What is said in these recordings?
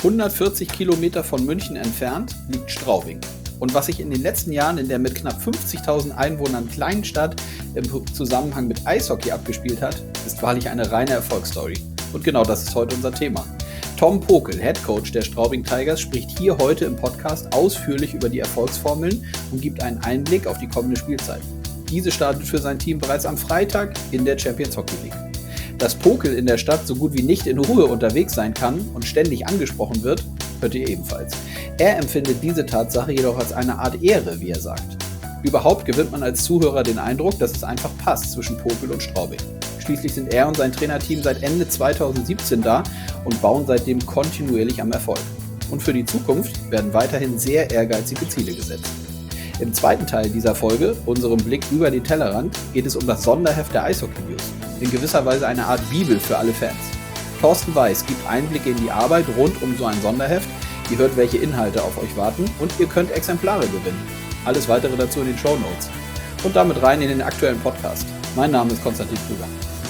140 Kilometer von München entfernt liegt Straubing. Und was sich in den letzten Jahren in der mit knapp 50.000 Einwohnern kleinen Stadt im Zusammenhang mit Eishockey abgespielt hat, ist wahrlich eine reine Erfolgsstory. Und genau das ist heute unser Thema. Tom Pokel, Headcoach der Straubing Tigers, spricht hier heute im Podcast ausführlich über die Erfolgsformeln und gibt einen Einblick auf die kommende Spielzeit. Diese startet für sein Team bereits am Freitag in der Champions Hockey League. Dass Pokel in der Stadt so gut wie nicht in Ruhe unterwegs sein kann und ständig angesprochen wird, hört ihr ebenfalls. Er empfindet diese Tatsache jedoch als eine Art Ehre, wie er sagt. Überhaupt gewinnt man als Zuhörer den Eindruck, dass es einfach passt zwischen Pokel und Straubing. Schließlich sind er und sein Trainerteam seit Ende 2017 da und bauen seitdem kontinuierlich am Erfolg. Und für die Zukunft werden weiterhin sehr ehrgeizige Ziele gesetzt. Im zweiten Teil dieser Folge, unserem Blick über den Tellerrand, geht es um das Sonderheft der Eishockey News. In gewisser Weise eine Art Bibel für alle Fans. Thorsten Weiß gibt Einblicke in die Arbeit rund um so ein Sonderheft. Ihr hört, welche Inhalte auf euch warten und ihr könnt Exemplare gewinnen. Alles weitere dazu in den Shownotes. Und damit rein in den aktuellen Podcast. Mein Name ist Konstantin Krüger.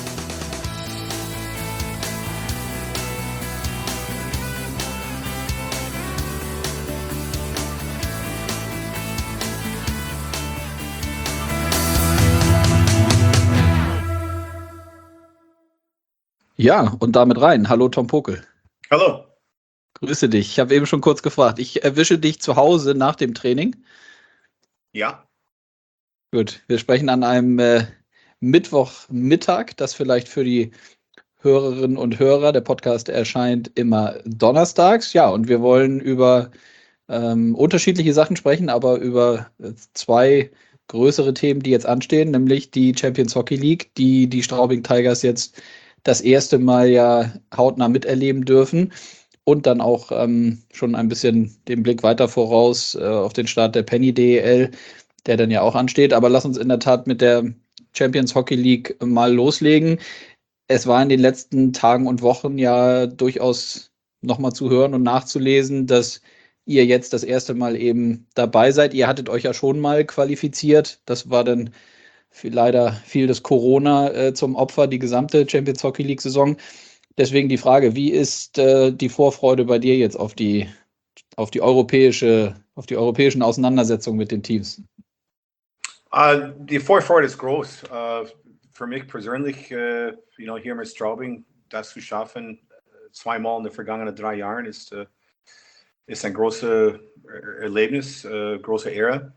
Ja, und damit rein. Hallo Tom Pokel. Hallo. Grüße dich. Ich habe eben schon kurz gefragt. Ich erwische dich zu Hause nach dem Training. Ja. Gut, wir sprechen an einem Mittwochmittag, das vielleicht für die Hörerinnen und Hörer, der Podcast erscheint immer donnerstags. Ja, und wir wollen über unterschiedliche Sachen sprechen, aber über zwei größere Themen, die jetzt anstehen, nämlich die Champions Hockey League, die Straubing Tigers jetzt das erste Mal ja hautnah miterleben dürfen und dann auch schon ein bisschen den Blick weiter voraus auf den Start der Penny DEL, der dann ja auch ansteht. Aber lass uns in der Tat mit der Champions Hockey League mal loslegen. Es war in den letzten Tagen und Wochen ja durchaus nochmal zu hören und nachzulesen, dass ihr jetzt das erste Mal eben dabei seid. Ihr hattet euch ja schon mal qualifiziert. Das war dann leider fiel das Corona zum Opfer, die gesamte Champions Hockey League Saison. Deswegen die Frage, wie ist die Vorfreude bei dir jetzt auf die europäischen Auseinandersetzungen mit den Teams? Die Vorfreude ist groß. Für mich persönlich, hier mit Straubing, das zu schaffen, zweimal in den vergangenen 3 Jahren, ist ein großes Erlebnis, große Ehre.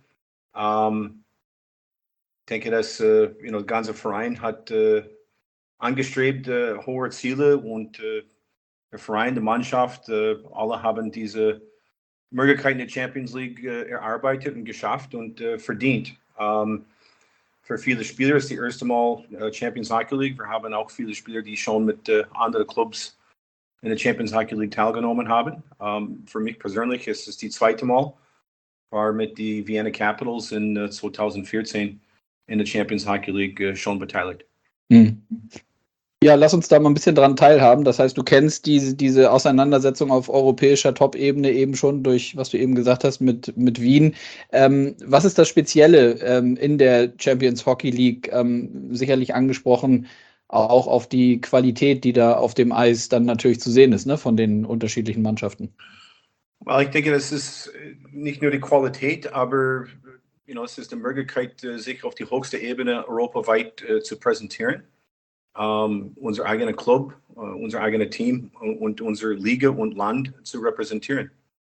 Ich denke, dass der ganze Verein hat angestrebt, hohe Ziele und der Verein, die Mannschaft, alle haben diese Möglichkeit in der Champions League erarbeitet und geschafft und verdient. Für viele Spieler ist die erste Mal Champions Hockey League. Wir haben auch viele Spieler, die schon mit anderen Clubs in der Champions Hockey League teilgenommen haben. Für mich persönlich ist es die zweite Mal. War mit die Vienna Capitals in 2014 in der Champions Hockey League schon beteiligt. Ja, lass uns da mal ein bisschen dran teilhaben. Das heißt, du kennst diese Auseinandersetzung auf europäischer Top-Ebene eben schon durch, was du eben gesagt hast, mit Wien. Was ist das Spezielle in der Champions Hockey League? Sicherlich angesprochen auch auf die Qualität, die da auf dem Eis dann natürlich zu sehen ist, ne, von den unterschiedlichen Mannschaften. Ich denke, das ist nicht nur die Qualität, aber es ist die Möglichkeit, sich auf die höchste Ebene europaweit zu präsentieren. Unser eigener Club, unser eigenes Team und unsere Liga und Land zu repräsentieren.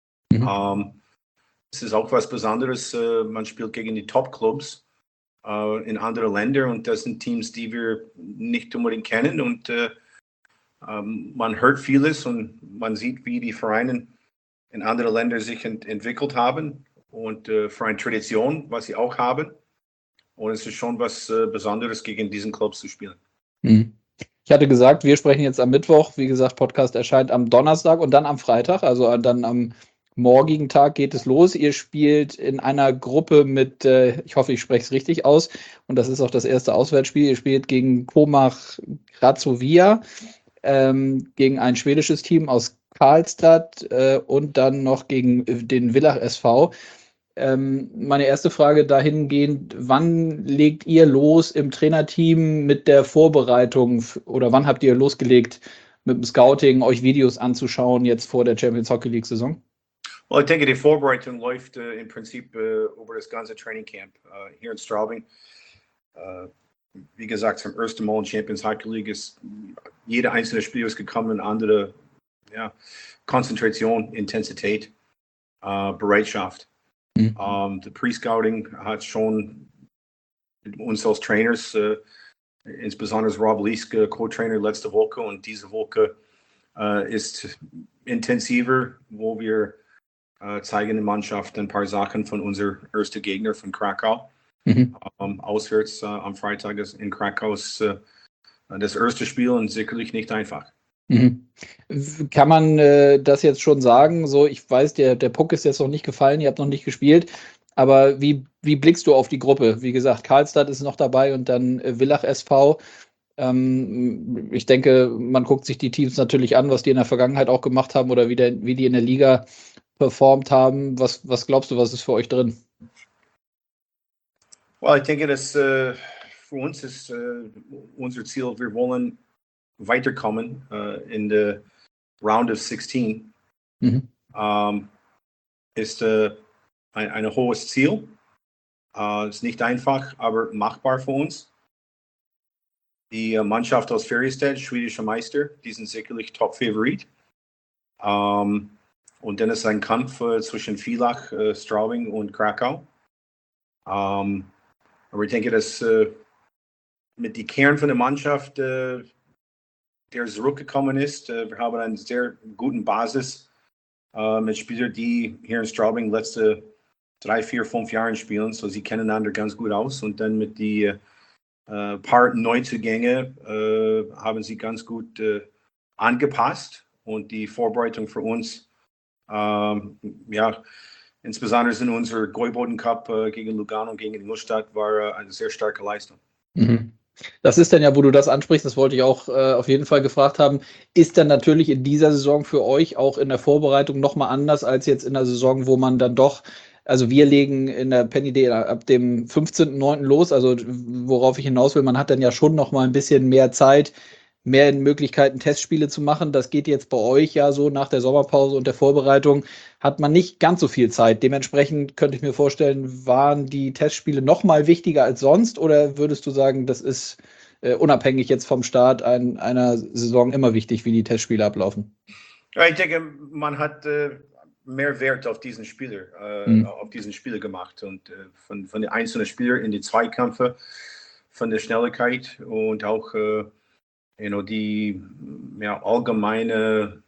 Es ist auch was Besonderes. Man spielt gegen die Top-Clubs in anderen Ländern und das sind Teams, die wir nicht unbedingt kennen und man hört vieles und man sieht, wie die Vereine in anderen Ländern sich entwickelt haben und für eine Tradition, was sie auch haben. Und es ist schon was Besonderes, gegen diesen Clubs zu spielen. Ich hatte gesagt, wir sprechen jetzt am Mittwoch. Wie gesagt, Podcast erscheint am Donnerstag und dann am Freitag. Also dann am morgigen Tag geht es los. Ihr spielt in einer Gruppe mit, ich hoffe, ich spreche es richtig aus. Und das ist auch das erste Auswärtsspiel. Ihr spielt gegen Pomach Grazovia, gegen ein schwedisches Team aus Karlstad und dann noch gegen den Villach SV. Meine erste Frage dahingehend, wann legt ihr los im Trainerteam mit der Vorbereitung oder wann habt ihr losgelegt mit dem Scouting, euch Videos anzuschauen jetzt vor der Champions Hockey League Saison? Well, ich denke, die Vorbereitung läuft im Prinzip über das ganze Training Camp hier in Straubing. Wie gesagt, zum ersten Mal in Champions Hockey League ist jeder einzelne Spieler ist gekommen, andere Konzentration, Intensität, Bereitschaft. Die Pre-Scouting hat schon uns als Trainers, insbesondere Rob Lieske, Co-Trainer letzte Woche und diese Woche ist intensiver, wo wir zeigen der Mannschaft ein paar Sachen von unserem ersten Gegner von Krakau. Auswärts am Freitag ist in Krakau das erste Spiel und sicherlich nicht einfach. Kann man das jetzt schon sagen? So, ich weiß, der Puck ist jetzt noch nicht gefallen, ihr habt noch nicht gespielt, aber wie blickst du auf die Gruppe? Wie gesagt, Karlstad ist noch dabei und dann Villach SV. Ich denke, man guckt sich die Teams natürlich an, was die in der Vergangenheit auch gemacht haben oder wie die in der Liga performt haben. Was glaubst du, was ist für euch drin? Well, ich denke, dass für uns ist unser Ziel, wir wollen weiterkommen in der Round of 16. Ist ein hohes Ziel. Ist nicht einfach, aber machbar für uns. Die Mannschaft aus Färjestad, schwedischer Meister, die sind sicherlich Top-Favorit. Und dann ist ein Kampf zwischen Villach, Straubing und Krakau. Aber ich denke, dass mit dem Kern von der Mannschaft, der zurückgekommen ist, wir haben eine sehr gute Basis mit Spielern, die hier in Straubing letzte 3, 4, 5 Jahre spielen, so sie kennen einander ganz gut aus. Und dann mit den paar Neuzugänge haben sie ganz gut angepasst und die Vorbereitung für uns, insbesondere in unserem Gäuboden Cup gegen Lugano und gegen Ingolstadt war eine sehr starke Leistung. Das ist dann ja, wo du das ansprichst, das wollte ich auch auf jeden Fall gefragt haben, ist dann natürlich in dieser Saison für euch auch in der Vorbereitung nochmal anders als jetzt in der Saison, wo man dann doch, also wir legen in der Penny Day ab dem 15.09. los, also worauf ich hinaus will, man hat dann ja schon nochmal ein bisschen mehr Zeit, mehr Möglichkeiten, Testspiele zu machen. Das geht jetzt bei euch ja so nach der Sommerpause und der Vorbereitung, hat man nicht ganz so viel Zeit. Dementsprechend könnte ich mir vorstellen, waren die Testspiele noch mal wichtiger als sonst oder würdest du sagen, das ist unabhängig jetzt vom Start einer Saison immer wichtig, wie die Testspiele ablaufen? Ja, ich denke, man hat mehr Wert auf diesen Spieler, gemacht und von den einzelnen Spielern in die Zweikämpfe, von der Schnelligkeit und auch die allgemeine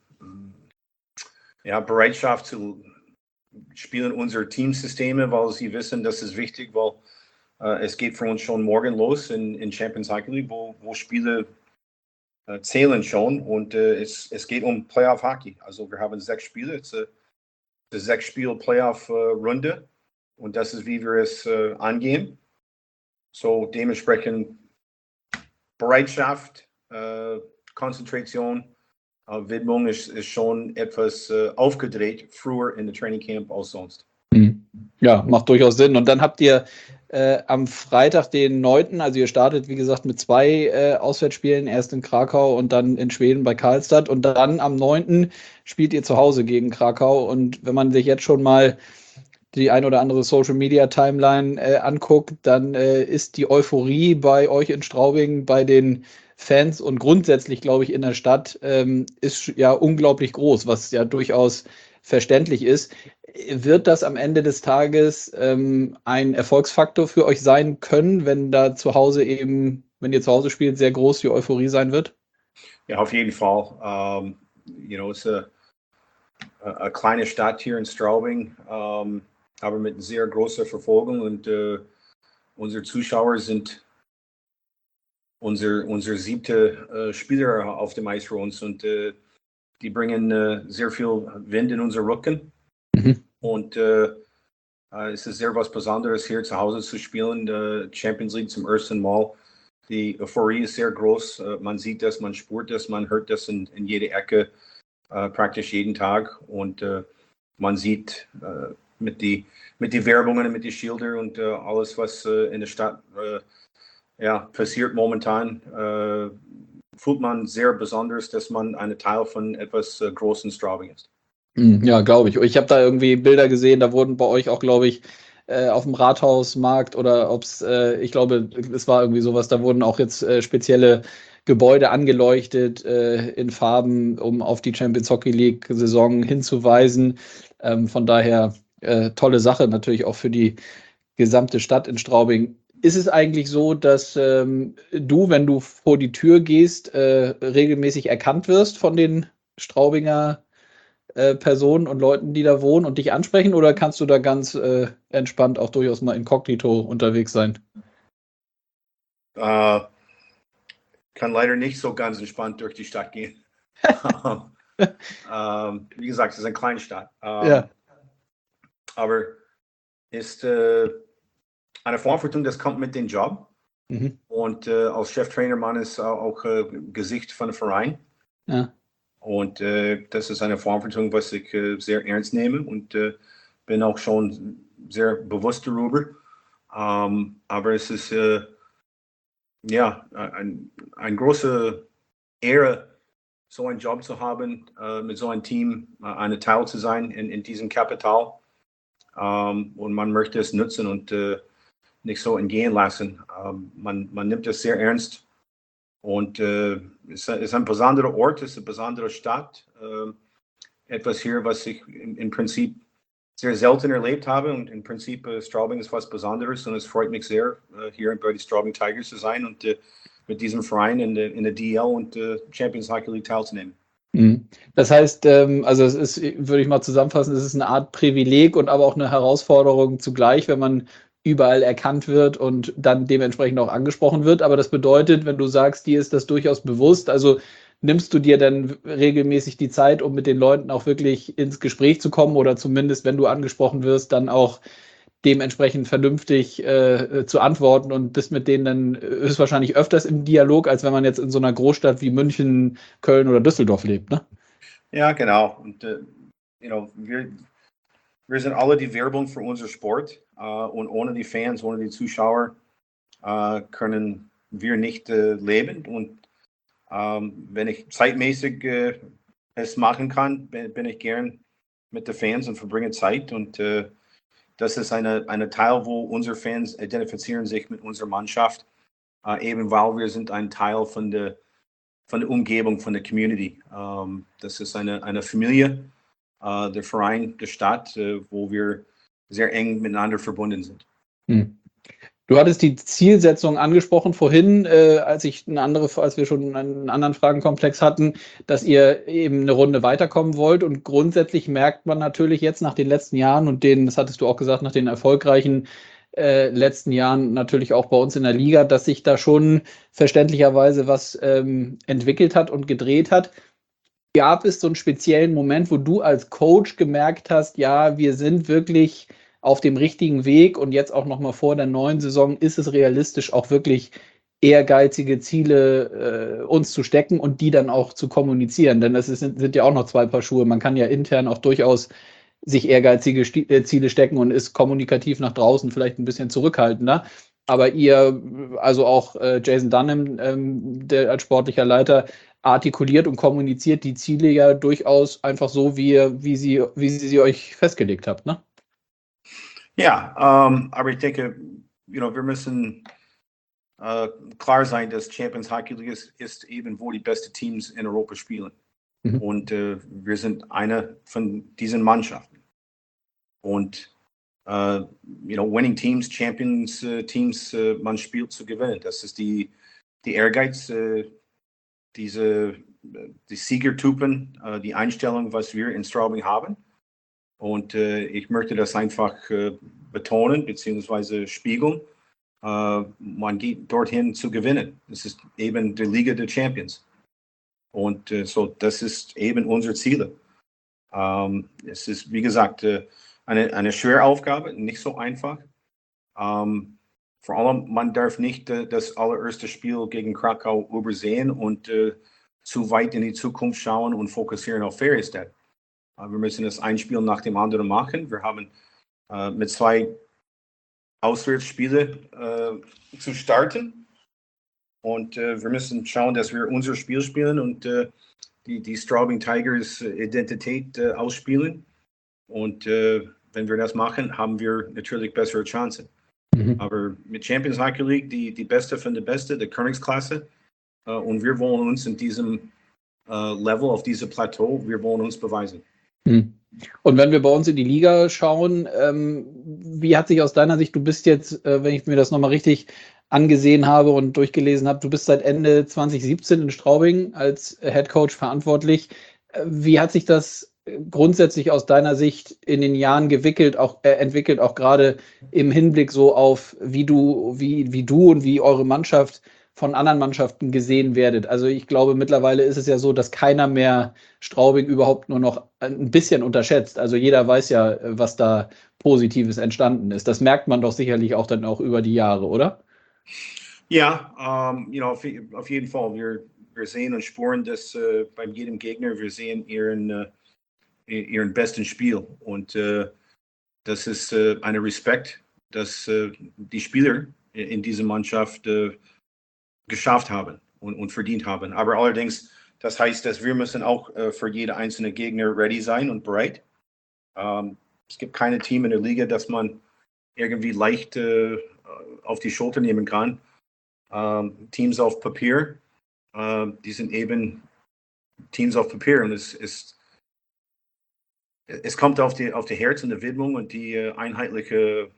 Bereitschaft zu spielen unsere Teamsysteme, weil sie wissen, das ist wichtig, weil es geht für uns schon morgen los in Champions Hockey League, wo Spiele zählen schon und es geht um Playoff Hockey. Also wir haben 6 Spiele, es ist eine 6-Spiel-Playoff-Runde und das ist, wie wir es angehen. So dementsprechend Bereitschaft, Konzentration, Widmung ist schon etwas aufgedreht, früher in der Training Camp als sonst. Ja, macht durchaus Sinn. Und dann habt ihr am Freitag den 9., also ihr startet, wie gesagt, mit 2 Auswärtsspielen, erst in Krakau und dann in Schweden bei Karlstad. Und dann am 9. spielt ihr zu Hause gegen Krakau. Und wenn man sich jetzt schon mal die ein oder andere Social-Media-Timeline anguckt, dann ist die Euphorie bei euch in Straubing, bei den Fans und grundsätzlich, glaube ich, in der Stadt ist ja unglaublich groß, was ja durchaus verständlich ist. Wird das am Ende des Tages ein Erfolgsfaktor für euch sein können, wenn da zu Hause eben, wenn ihr zu Hause spielt, sehr groß die Euphorie sein wird? Ja, auf jeden Fall. Es ist eine kleine Stadt hier in Straubing, aber mit sehr großer Verfolgung und unsere Zuschauer sind unser 7. Spieler auf dem Eis für uns und die bringen sehr viel Wind in unseren Rücken. Und es ist sehr was Besonderes, hier zu Hause zu spielen, Champions League zum ersten Mal. Die Euphorie ist sehr groß. Man sieht das, man spürt das, man hört das in jeder Ecke, praktisch jeden Tag. Und man sieht mit die Werbungen, mit den Schildern und alles, was in der Stadt passiert momentan, fühlt man sehr besonders, dass man ein Teil von etwas Großen Straubing ist. Ja, glaube ich. Ich habe da irgendwie Bilder gesehen, da wurden bei euch auch, glaube ich, auf dem Rathausmarkt oder ob es, ich glaube, es war irgendwie sowas, da wurden auch jetzt spezielle Gebäude angeleuchtet in Farben, um auf die Champions Hockey League-Saison hinzuweisen. Von daher tolle Sache natürlich auch für die gesamte Stadt in Straubing. Ist es eigentlich so, dass du, wenn du vor die Tür gehst, regelmäßig erkannt wirst von den Straubinger Personen und Leuten, die da wohnen und dich ansprechen, oder kannst du da ganz entspannt auch durchaus mal inkognito unterwegs sein? Kann leider nicht so ganz entspannt durch die Stadt gehen. Wie gesagt, es ist eine kleine Stadt. Ja. Aber ist eine Verantwortung, das kommt mit dem Job. Mhm. Und als Cheftrainer, man ist auch Gesicht von dem Verein. Ja. Und das ist eine Verantwortung, was ich sehr ernst nehme und bin auch schon sehr bewusst darüber. Aber es ist ja eine große Ehre, so einen Job zu haben, mit so einem Team eine Teil zu sein in diesem Kapital. Und man möchte es nutzen und nicht so entgehen lassen. Man nimmt es sehr ernst. Und es ist ein besonderer Ort, es ist eine besondere Stadt. Etwas hier, was ich im Prinzip sehr selten erlebt habe. Und im Prinzip Straubing ist was Besonderes. Und es freut mich sehr, hier bei den Straubing Tigers zu sein und mit diesem Verein in der DL und Champions Hockey League teilzunehmen. Das heißt, also es ist, würde ich mal zusammenfassen, es ist eine Art Privileg und aber auch eine Herausforderung zugleich, wenn man überall erkannt wird und dann dementsprechend auch angesprochen wird. Aber das bedeutet, wenn du sagst, dir ist das durchaus bewusst, also nimmst du dir dann regelmäßig die Zeit, um mit den Leuten auch wirklich ins Gespräch zu kommen oder zumindest, wenn du angesprochen wirst, dann auch dementsprechend vernünftig zu antworten und bist mit denen dann höchstwahrscheinlich öfters im Dialog, als wenn man jetzt in so einer Großstadt wie München, Köln oder Düsseldorf lebt, ne? Ja, genau. Und wir sind alle die Werbung für unseren Sport. Und ohne die Fans, ohne die Zuschauer können wir nicht leben. Und wenn ich zeitmäßig es machen kann, bin ich gern mit den Fans und verbringe Zeit. Und das ist eine Teil, wo unsere Fans identifizieren sich mit unserer Mannschaft, eben weil wir sind ein Teil von der Umgebung, von der Community. Das ist eine Familie, der Verein, der Stadt, wo wir sehr eng miteinander verbunden sind. Du hattest die Zielsetzung angesprochen vorhin, als wir schon einen anderen Fragenkomplex hatten, dass ihr eben eine Runde weiterkommen wollt. Und grundsätzlich merkt man natürlich jetzt nach den letzten Jahren und das hattest du auch gesagt, nach den erfolgreichen letzten Jahren natürlich auch bei uns in der Liga, dass sich da schon verständlicherweise was entwickelt hat und gedreht hat. Gab es so einen speziellen Moment, wo du als Coach gemerkt hast, ja, wir sind wirklich auf dem richtigen Weg und jetzt auch noch mal vor der neuen Saison ist es realistisch, auch wirklich ehrgeizige Ziele uns zu stecken und die dann auch zu kommunizieren, denn sind ja auch noch zwei Paar Schuhe. Man kann ja intern auch durchaus sich ehrgeizige Ziele stecken und ist kommunikativ nach draußen vielleicht ein bisschen zurückhaltender. Aber ihr, also auch Jason Dunham, der als sportlicher Leiter, artikuliert und kommuniziert die Ziele ja durchaus einfach so, wie sie euch festgelegt habt, ne? Ja, aber ich denke, wir müssen klar sein, dass Champions Hockey League ist eben, wo die besten Teams in Europa spielen. Mhm. Und wir sind eine von diesen Mannschaften. Und winning Teams, Champions Teams, man spielt zu gewinnen. Das ist die Ehrgeiz, die Siegertypen, die Einstellung, was wir in Straubing haben. Und ich möchte das einfach betonen bzw. spiegeln. Man geht dorthin zu gewinnen. Das ist eben die Liga der Champions. Und so, das ist eben unser Ziel. Es ist, wie gesagt, eine schwere Aufgabe, nicht so einfach. Vor allem, man darf nicht das allererste Spiel gegen Krakau übersehen und zu weit in die Zukunft schauen und fokussieren auf Färjestad. Wir müssen das ein Spiel nach dem anderen machen. Wir haben mit 2 Auswärtsspiele zu starten. Und wir müssen schauen, dass wir unser Spiel spielen und die Straubing Tigers Identität ausspielen. Und wenn wir das machen, haben wir natürlich bessere Chancen. Aber mit Champions Hockey League, die Beste von der Beste, die Königsklasse. Und wir wollen uns in diesem Level, auf diesem Plateau, wir wollen uns beweisen. Und wenn wir bei uns in die Liga schauen, wie hat sich aus deiner Sicht, du bist jetzt, wenn ich mir das nochmal richtig angesehen habe und durchgelesen habe, du bist seit Ende 2017 in Straubing als Headcoach verantwortlich. Wie hat sich das grundsätzlich aus deiner Sicht in den Jahren entwickelt, auch gerade im Hinblick so auf, wie du und wie eure Mannschaft von anderen Mannschaften gesehen werdet? Also ich glaube, mittlerweile ist es ja so, dass keiner mehr Straubing überhaupt nur noch ein bisschen unterschätzt. Also jeder weiß ja, was da Positives entstanden ist. Das merkt man doch sicherlich auch dann auch über die Jahre, oder? Ja, auf jeden Fall. Wir sehen und spüren das bei jedem Gegner. Wir sehen ihren besten Spiel. Und das ist ein Respekt, dass die Spieler in dieser Mannschaft geschafft haben und verdient haben. Aber allerdings, das heißt, dass wir müssen auch für jede einzelne Gegner ready sein und bereit. Es gibt keine Team in der Liga, das man irgendwie leicht auf die Schulter nehmen kann. Teams auf Papier, die sind eben Teams auf Papier und es kommt auf die Herz und die Widmung und die einheitliche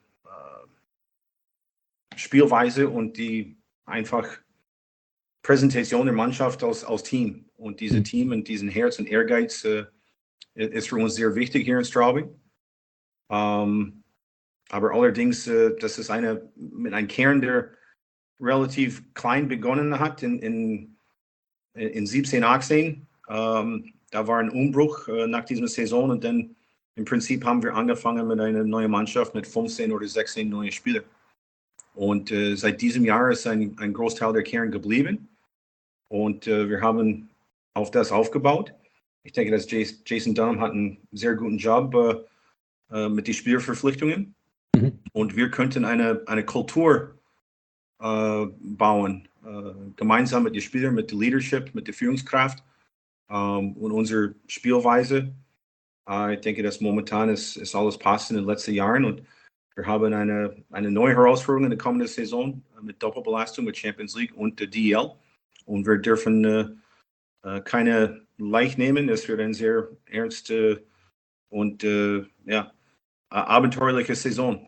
Spielweise und die einfach Präsentation der Mannschaft als Team. Und diese Team und diesen Herz und Ehrgeiz ist für uns sehr wichtig hier in Straubing. Aber allerdings, das ist mit einem Kern, der relativ klein begonnen hat in 17, 18. Da war ein Umbruch nach dieser Saison und dann im Prinzip haben wir angefangen mit einer neuen Mannschaft mit 15 oder 16 neuen Spielern. Und seit diesem Jahr ist ein Großteil der Kern geblieben und wir haben auf das aufgebaut. Ich denke, dass Jason Dunham hat einen sehr guten Job mit den Spielerverpflichtungen und wir könnten eine Kultur bauen, gemeinsam mit den Spielern, mit der Leadership, mit der Führungskraft und unserer Spielweise. Ich denke, dass momentan ist alles passend in den letzten Jahren und wir haben eine neue Herausforderung in der kommenden Saison mit Doppelbelastung mit Champions League und der DEL und wir dürfen keine leicht nehmen. Es wird eine sehr ernste und abenteuerliche Saison.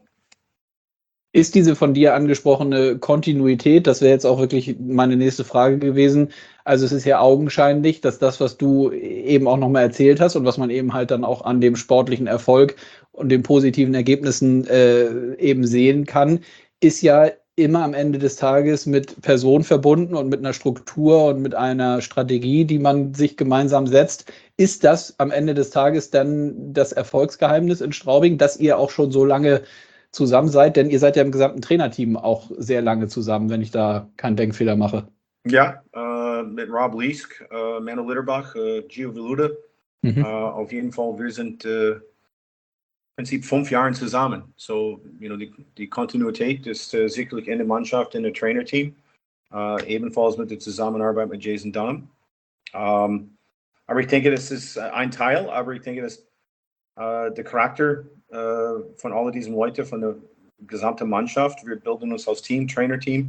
Ist diese von dir angesprochene Kontinuität, das wäre jetzt auch wirklich meine nächste Frage gewesen. Also es ist ja augenscheinlich, dass das, was du eben auch nochmal erzählt hast und was man eben halt dann auch an dem sportlichen Erfolg und den positiven Ergebnissen eben sehen kann, ist ja immer am Ende des Tages mit Personen verbunden und mit einer Struktur und mit einer Strategie, die man sich gemeinsam setzt. Ist das am Ende des Tages dann das Erfolgsgeheimnis in Straubing, dass ihr auch schon so lange zusammen seid? Denn ihr seid ja im gesamten Trainerteam auch sehr lange zusammen, wenn ich da keinen Denkfehler mache. Ja, mit Rob Liesk, Manu Litterbach, Gio Veluda. Auf jeden Fall, wir sind im Prinzip 5 Jahre zusammen. So, die Kontinuität ist sicherlich in der Mannschaft, in der Trainerteam. Ebenfalls mit der Zusammenarbeit mit Jason Dunham. Aber ich denke, das ist ein Teil, aber ich denke, dass der Charakter von all diesen Leuten, von der gesamten Mannschaft, wir bilden uns als Team, Trainerteam,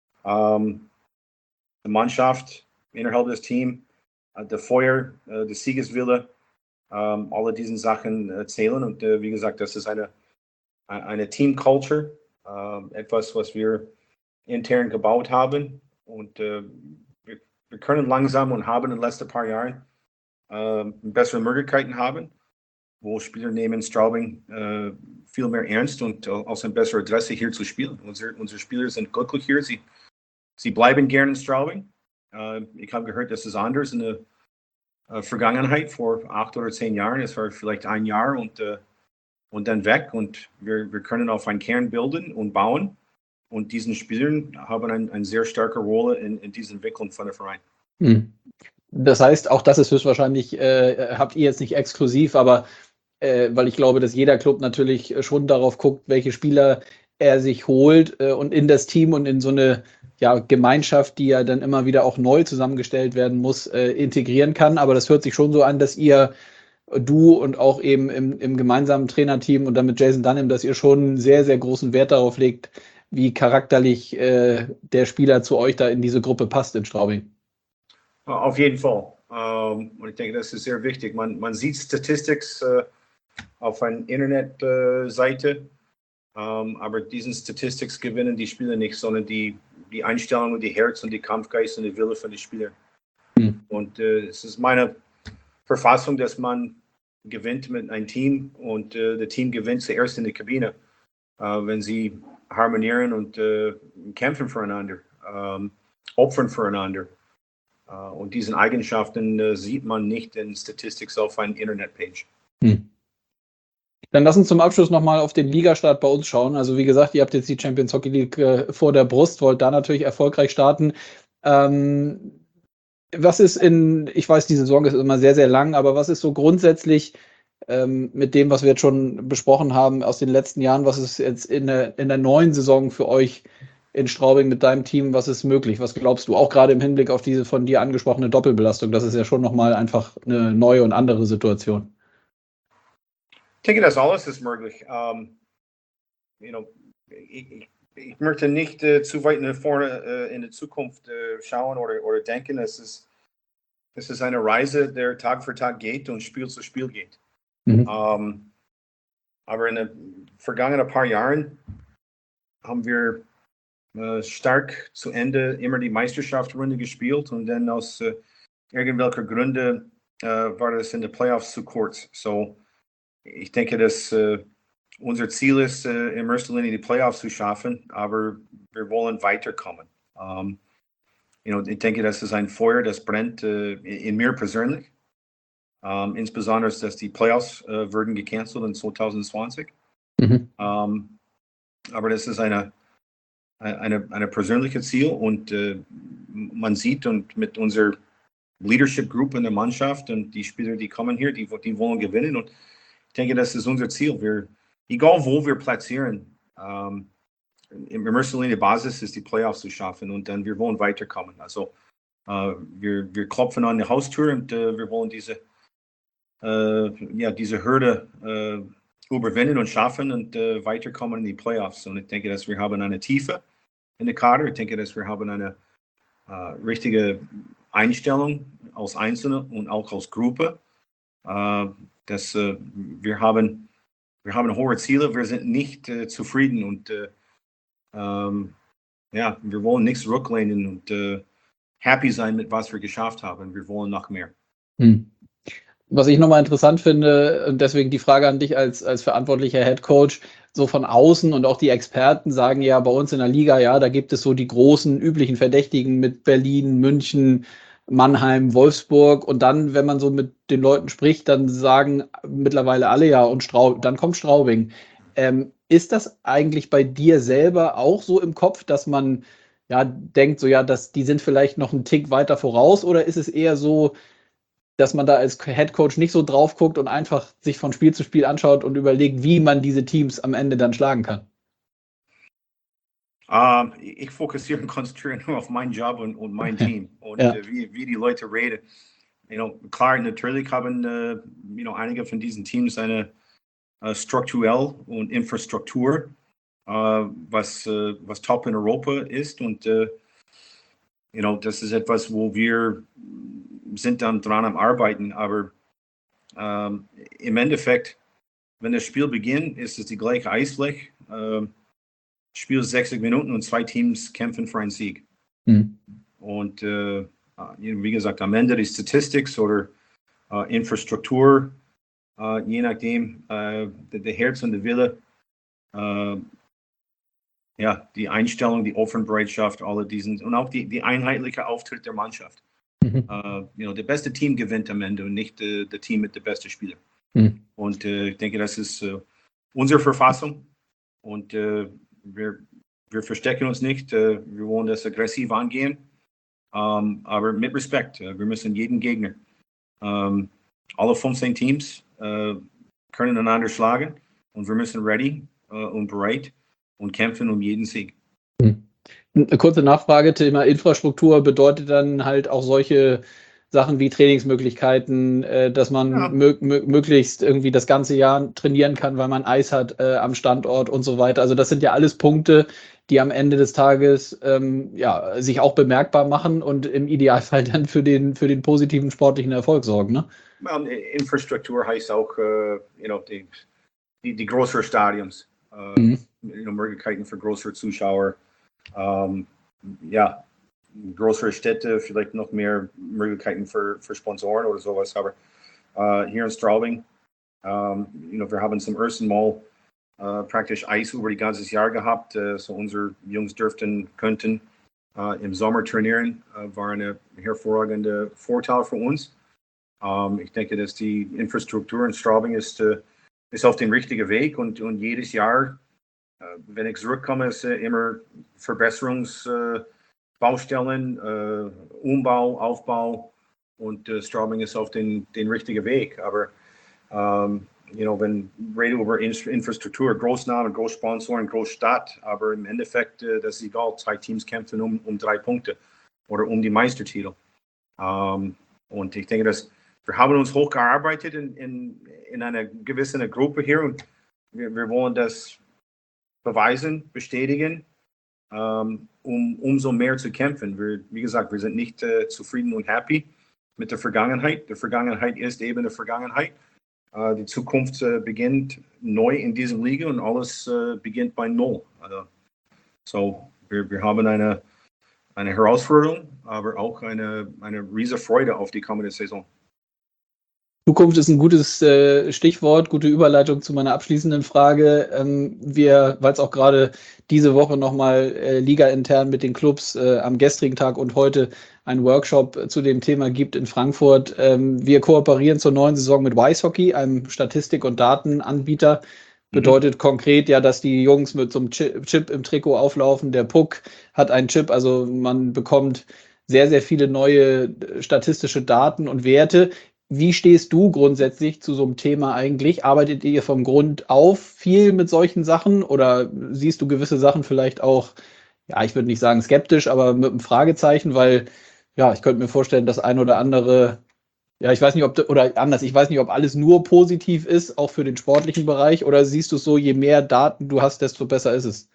die Mannschaft innerhalb des Teams, der Feuer, der Siegeswille, alle diesen Sachen zählen und wie gesagt, das ist eine Team-Culture, etwas, was wir intern gebaut haben und wir können langsam und haben in den letzten paar Jahren bessere Möglichkeiten haben, wo Spieler nehmen Straubing viel mehr ernst und als eine bessere Adresse hier zu spielen. Unsere Spieler sind glücklich hier, sie bleiben gerne in Straubing. Ich habe gehört, das ist anders in der Vergangenheit, vor 8 oder 10 Jahren. Es war vielleicht ein Jahr und dann weg und wir können auf einen Kern bilden und bauen und diesen Spielern haben eine sehr starke Rolle in dieser Entwicklung von der Verein. Das heißt, auch das ist höchstwahrscheinlich, habt ihr jetzt nicht exklusiv, aber weil ich glaube, dass jeder Club natürlich schon darauf guckt, welche Spieler er sich holt und in das Team und in so eine Gemeinschaft, die ja dann immer wieder auch neu zusammengestellt werden muss, integrieren kann. Aber das hört sich schon so an, dass du und auch eben im gemeinsamen Trainerteam und dann mit Jason Dunham, dass ihr schon einen sehr, sehr großen Wert darauf legt, wie charakterlich der Spieler zu euch da in diese Gruppe passt in Straubing. Auf jeden Fall. Und ich denke, das ist sehr wichtig. Man sieht Statistics auf einer Internetseite, aber diesen Statistics gewinnen die Spieler nicht, sondern die Einstellung und die Herz und die Kampfgeist und die Wille von den Spielern. Und es ist meine Verfassung, dass man gewinnt mit einem Team und das Team gewinnt zuerst in der Kabine, wenn sie harmonieren und kämpfen füreinander, opfern füreinander. Und diese Eigenschaften sieht man nicht in Statistics auf einer Internetpage. Dann lass uns zum Abschluss nochmal auf den Ligastart bei uns schauen. Also wie gesagt, ihr habt jetzt die Champions Hockey League vor der Brust, wollt da natürlich erfolgreich starten. Was ist ich weiß, die Saison ist immer sehr, sehr lang, aber was ist so grundsätzlich mit dem, was wir jetzt schon besprochen haben aus den letzten Jahren, was ist jetzt in der neuen Saison für euch in Straubing mit deinem Team, was ist möglich? Was glaubst du? Auch gerade im Hinblick auf diese von dir angesprochene Doppelbelastung, das ist ja schon nochmal einfach eine neue und andere Situation. Ich denke, das alles ist möglich. Ich möchte nicht zu weit nach vorne in die Zukunft schauen oder denken. Es ist eine Reise, der Tag für Tag geht und Spiel zu Spiel geht. Aber in den vergangenen paar Jahren haben wir stark zu Ende immer die Meisterschaftsrunde gespielt und dann aus irgendwelchen Gründen war das in den Playoffs zu kurz. So, ich denke, dass unser Ziel ist, in erster Linie die Playoffs zu schaffen, aber wir wollen weiterkommen. Ich denke, das ist ein Feuer, das brennt in mir persönlich. Insbesondere, dass die Playoffs würden gecancelt in 2020. Aber das ist eine persönliche Ziel und man sieht und mit unserer Leadership Group in der Mannschaft und die Spieler, die kommen hier, die wollen gewinnen und ich denke, das ist unser Ziel. Egal wo wir platzieren, in erster Linie Basis ist die Playoffs zu schaffen und dann wir wollen weiterkommen. Also wir klopfen an die Haustür und wir wollen diese Hürde überwinden und schaffen und weiterkommen in die Playoffs. Und ich denke, dass wir haben eine Tiefe in der Kader. Ich denke, dass wir haben eine richtige Einstellung als Einzelne und auch als Gruppe. Dass wir haben hohe Ziele, wir sind nicht zufrieden und wir wollen nichts rücklehnen und happy sein mit was wir geschafft haben. Wir wollen noch mehr. Was ich nochmal interessant finde, und deswegen die Frage an dich als verantwortlicher Head Coach, so von außen und auch die Experten sagen ja bei uns in der Liga, ja, da gibt es so die großen üblichen Verdächtigen mit Berlin, München, Mannheim, Wolfsburg und dann, wenn man so mit den Leuten spricht, dann sagen mittlerweile alle ja und dann kommt Straubing. Ist das eigentlich bei dir selber auch so im Kopf, dass man ja denkt, so ja, die sind vielleicht noch einen Tick weiter voraus oder ist es eher so, dass man da als Head Coach nicht so drauf guckt und einfach sich von Spiel zu Spiel anschaut und überlegt, wie man diese Teams am Ende dann schlagen kann? Ich fokussiere und konzentriere nur auf meinen Job und mein Team und wie die Leute reden. Klar, natürlich haben einige von diesen Teams eine strukturell und Infrastruktur, was top in Europa ist und das ist etwas, wo wir sind dann dran am Arbeiten, aber im Endeffekt, wenn das Spiel beginnt, ist es die gleiche Eisfläche. Spiel 60 Minuten und 2 Teams kämpfen für einen Sieg. Und wie gesagt, am Ende die Statistics oder Infrastruktur, je nachdem, der Herz und der Wille, die Einstellung, die Offenbereitschaft, alle diesen und auch die einheitliche Auftritt der Mannschaft. Der beste Team gewinnt am Ende und nicht der Team mit der besten Spieler. Und ich denke, das ist unsere Verfassung und wir verstecken uns nicht. Wir wollen das aggressiv angehen, aber mit Respekt. Wir müssen jeden Gegner, alle 15 Teams können einander schlagen und wir müssen ready und bereit und kämpfen um jeden Sieg. Eine kurze Nachfrage, Thema Infrastruktur bedeutet dann halt auch solche Sachen wie Trainingsmöglichkeiten, dass man möglichst irgendwie das ganze Jahr trainieren kann, weil man Eis hat am Standort und so weiter. Also das sind ja alles Punkte, die am Ende des Tages sich auch bemerkbar machen und im Idealfall dann für den positiven sportlichen Erfolg sorgen, ne? Infrastruktur heißt auch, die größeren Stadions, Möglichkeiten für größere Zuschauer. Größere Städte, vielleicht noch mehr Möglichkeiten für Sponsoren oder sowas. Aber hier in Straubing, wir haben zum ersten Mal praktisch Eis über das ganze Jahr gehabt. So unsere Jungs könnten im Sommer trainieren. War eine hervorragende Vorteil für uns. Ich denke, dass die Infrastruktur in Straubing ist auf dem richtigen Weg und jedes Jahr, wenn ich zurückkomme, ist immer Verbesserungsbaustellen, Umbau, Aufbau und Straubing ist auf den richtigen Weg. Aber wenn rede über Infrastruktur, Großnamen, Großsponsoren, Großstadt, aber im Endeffekt, das ist egal, 2 Teams kämpfen um 3 Punkte oder um die Meistertitel. Und ich denke, dass wir haben uns hochgearbeitet in einer gewissen Gruppe hier und wir wollen das beweisen, bestätigen, umso mehr zu kämpfen. Wie gesagt, wir sind nicht zufrieden und happy mit der Vergangenheit. Die Vergangenheit ist eben die Vergangenheit. Die Zukunft beginnt neu in dieser Liga und alles beginnt bei Null. Wir haben eine Herausforderung, aber auch eine riesige Freude auf die kommende Saison. Zukunft ist ein gutes Stichwort, gute Überleitung zu meiner abschließenden Frage. Weil es auch gerade diese Woche nochmal ligaintern mit den Clubs am gestrigen Tag und heute einen Workshop zu dem Thema gibt in Frankfurt. Wir kooperieren zur neuen Saison mit Wisehockey, einem Statistik- und Datenanbieter. Bedeutet konkret ja, dass die Jungs mit so einem Chip im Trikot auflaufen. Der Puck hat einen Chip, also man bekommt sehr, sehr viele neue statistische Daten und Werte. Wie stehst du grundsätzlich zu so einem Thema eigentlich? Arbeitet ihr vom Grund auf viel mit solchen Sachen oder siehst du gewisse Sachen vielleicht auch, ja, ich würde nicht sagen skeptisch, aber mit einem Fragezeichen, weil, ja, ich könnte mir vorstellen, das ein oder andere, ja, ich weiß nicht, ich weiß nicht, ob alles nur positiv ist, auch für den sportlichen Bereich, oder siehst du es so, je mehr Daten du hast, desto besser ist es?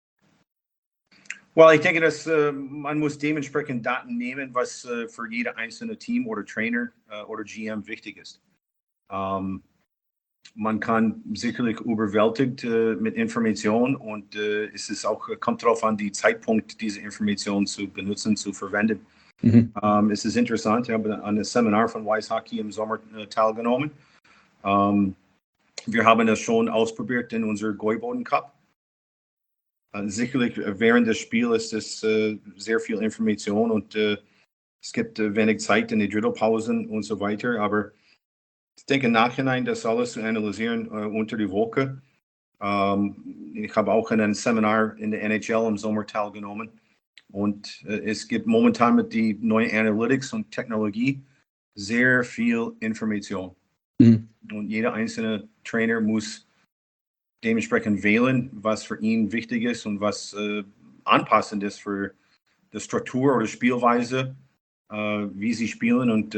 Well, ich denke, dass man muss dementsprechend Daten nehmen, was für jede einzelne Team oder Trainer oder GM wichtig ist. Man kann sicherlich überwältigt mit Informationen und es ist auch, kommt darauf an, die Zeitpunkt, diese Informationen zu benutzen, zu verwenden. Es ist interessant, ich habe an einem Seminar von Wisehockey im Sommer teilgenommen. Wir haben das schon ausprobiert in unserem Gäuboden Cup. Sicherlich während des Spiels ist es sehr viel Information und es gibt wenig Zeit in die Drittelpausen und so weiter. Aber ich denke im Nachhinein, das alles zu analysieren unter die Woche. Ich habe auch in einem Seminar in der NHL im Sommer teilgenommen und es gibt momentan mit die neuen Analytics und Technologie sehr viel Information. Und jeder einzelne Trainer muss dementsprechend wählen, was für ihn wichtig ist und was anpassend ist für die Struktur oder Spielweise, wie sie spielen und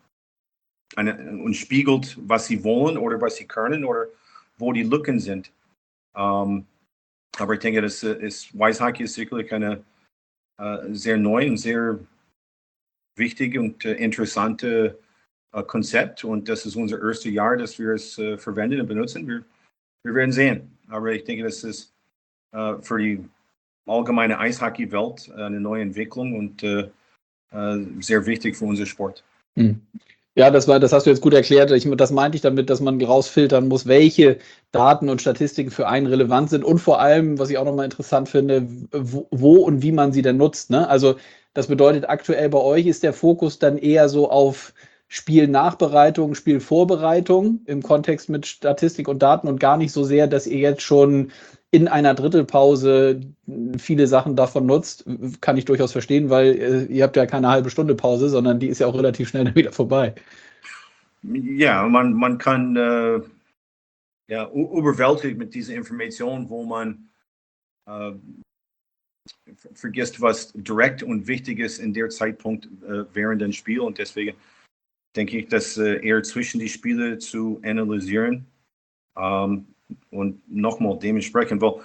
spiegelt, was sie wollen oder was sie können oder wo die Lücken sind. Aber ich denke, das Wisehockey ist sicherlich eine sehr neu und sehr wichtige und interessante Konzept und das ist unser erstes Jahr, dass wir es verwenden und benutzen. Wir werden sehen, aber ich denke, das ist für die allgemeine Eishockey-Welt eine neue Entwicklung und sehr wichtig für unseren Sport. Ja, das hast du jetzt gut erklärt. Das meinte ich damit, dass man rausfiltern muss, welche Daten und Statistiken für einen relevant sind und vor allem, was ich auch nochmal interessant finde, wo und wie man sie denn nutzt, ne? Also das bedeutet, aktuell bei euch ist der Fokus dann eher so auf Spielnachbereitung, Spielvorbereitung im Kontext mit Statistik und Daten und gar nicht so sehr, dass ihr jetzt schon in einer Drittelpause viele Sachen davon nutzt. Kann ich durchaus verstehen, weil ihr habt ja keine halbe Stunde Pause, sondern die ist ja auch relativ schnell wieder vorbei. Ja, man kann überwältigt mit dieser Information, wo man vergisst, was direkt und wichtig ist in der Zeitpunkt während dem Spiel. Und deswegen denke ich, dass eher zwischen die Spiele zu analysieren und nochmal dementsprechend, weil,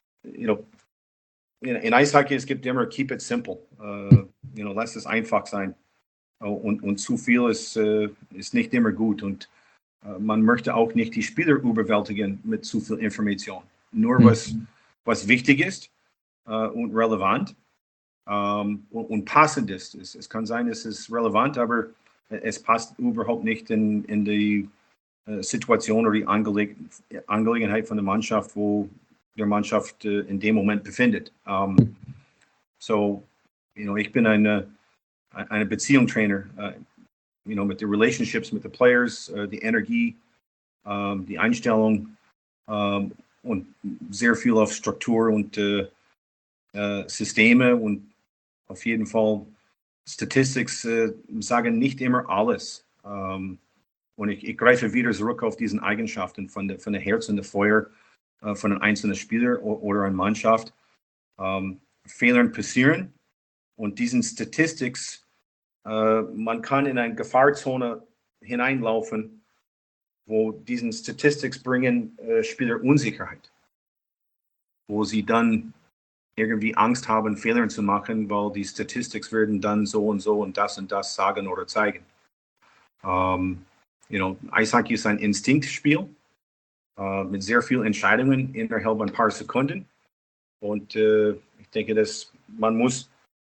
in Eishockey, es gibt immer keep it simple. Lass es einfach sein. Und zu viel ist nicht immer gut. Und man möchte auch nicht die Spieler überwältigen mit zu viel Information. Nur was wichtig ist und relevant und passend ist. Es kann sein, es ist relevant, aber es passt überhaupt nicht in die Situation oder die Angelegenheit von der Mannschaft, wo der Mannschaft in dem Moment befindet. Ich bin eine Beziehungstrainer, mit den Relationships mit den Players, die Energie, die Einstellung und sehr viel auf Struktur und Systeme und auf jeden Fall Statistics sagen nicht immer alles. Und ich greife wieder zurück auf diesen Eigenschaften von der Herz und der Feuer von einem einzelnen Spieler oder einer Mannschaft. Fehler passieren und diesen Statistics, man kann in eine Gefahrzone hineinlaufen, wo diesen Statistics bringen Spieler Unsicherheit, wo sie dann irgendwie Angst haben, Fehler zu machen, weil die Statistics werden dann so und das sagen oder zeigen. Eishockey ist ein Instinktspiel mit sehr vielen Entscheidungen innerhalb ein paar Sekunden. Und ich denke, dass man muss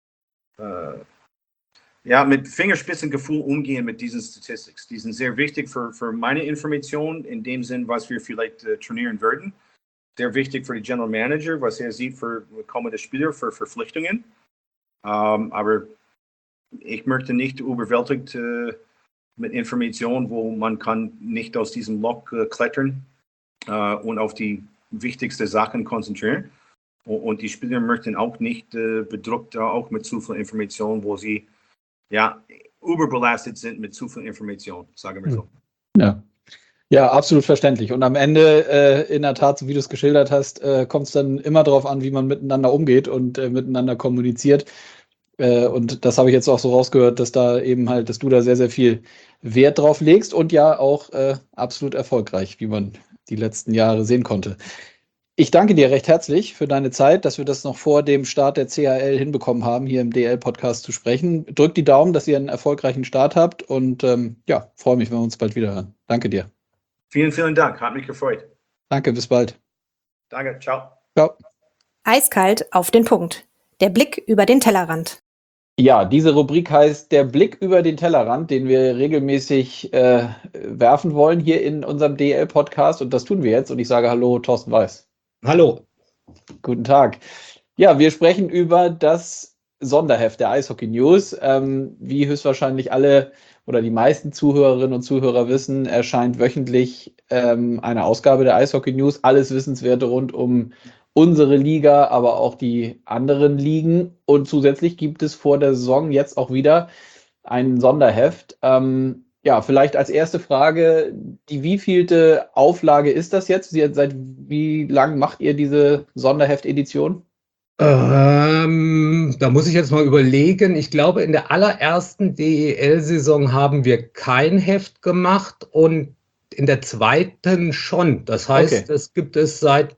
mit Fingerspitzengefühl umgehen mit diesen Statistics. Die sind sehr wichtig für meine Information, in dem Sinn, was wir vielleicht trainieren würden. Sehr wichtig für den General Manager, was er sieht für kommende Spieler, für Verpflichtungen. Aber ich möchte nicht überwältigt mit Informationen, wo man kann nicht aus diesem Loch klettern und auf die wichtigsten Sachen konzentrieren. Und die Spieler möchten auch nicht bedrückt, auch mit zu viel Information, wo sie überbelastet sind mit zu viel Information, sagen wir so. Ja, absolut verständlich. Und am Ende, in der Tat, so wie du es geschildert hast, kommt es dann immer darauf an, wie man miteinander umgeht und miteinander kommuniziert. Und das habe ich jetzt auch so rausgehört, dass du da sehr, sehr viel Wert drauf legst und ja auch absolut erfolgreich, wie man die letzten Jahre sehen konnte. Ich danke dir recht herzlich für deine Zeit, dass wir das noch vor dem Start der CHL hinbekommen haben, hier im DL-Podcast zu sprechen. Drückt die Daumen, dass ihr einen erfolgreichen Start habt und freue mich, wenn wir uns bald wieder hören. Danke dir. Vielen, vielen Dank. Hat mich gefreut. Danke, bis bald. Danke, ciao. Ciao. Eiskalt auf den Punkt. Der Blick über den Tellerrand. Ja, diese Rubrik heißt der Blick über den Tellerrand, den wir regelmäßig werfen wollen hier in unserem DL-Podcast. Und das tun wir jetzt. Und ich sage Hallo, Thorsten Weiß. Hallo. Guten Tag. Ja, wir sprechen über das Sonderheft der Eishockey News. Wie höchstwahrscheinlich alle oder die meisten Zuhörerinnen und Zuhörer wissen, erscheint wöchentlich eine Ausgabe der Eishockey News. Alles Wissenswerte rund um unsere Liga, aber auch die anderen Ligen. Und zusätzlich gibt es vor der Saison jetzt auch wieder ein Sonderheft. Vielleicht als erste Frage, die wievielte Auflage ist das jetzt? Seit wie lang macht ihr diese Sonderheft-Edition? Da muss ich jetzt mal überlegen. Ich glaube, in der allerersten DEL-Saison haben wir kein Heft gemacht und in der zweiten schon. Das heißt, Es gibt es seit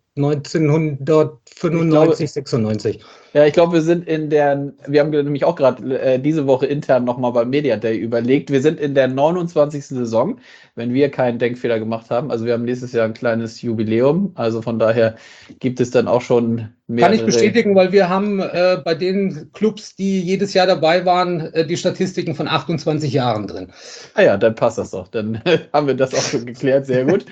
1995, 96. Ja, ich glaube, wir haben nämlich auch gerade diese Woche intern nochmal beim Media Day überlegt, wir sind in der 29. Saison, wenn wir keinen Denkfehler gemacht haben. Also wir haben nächstes Jahr ein kleines Jubiläum, also von daher gibt es dann auch schon mehrere. Kann ich bestätigen, weil wir haben bei den Clubs, die jedes Jahr dabei waren, die Statistiken von 28 Jahren drin. Ah ja, dann passt das doch, dann haben wir das auch schon geklärt, sehr gut.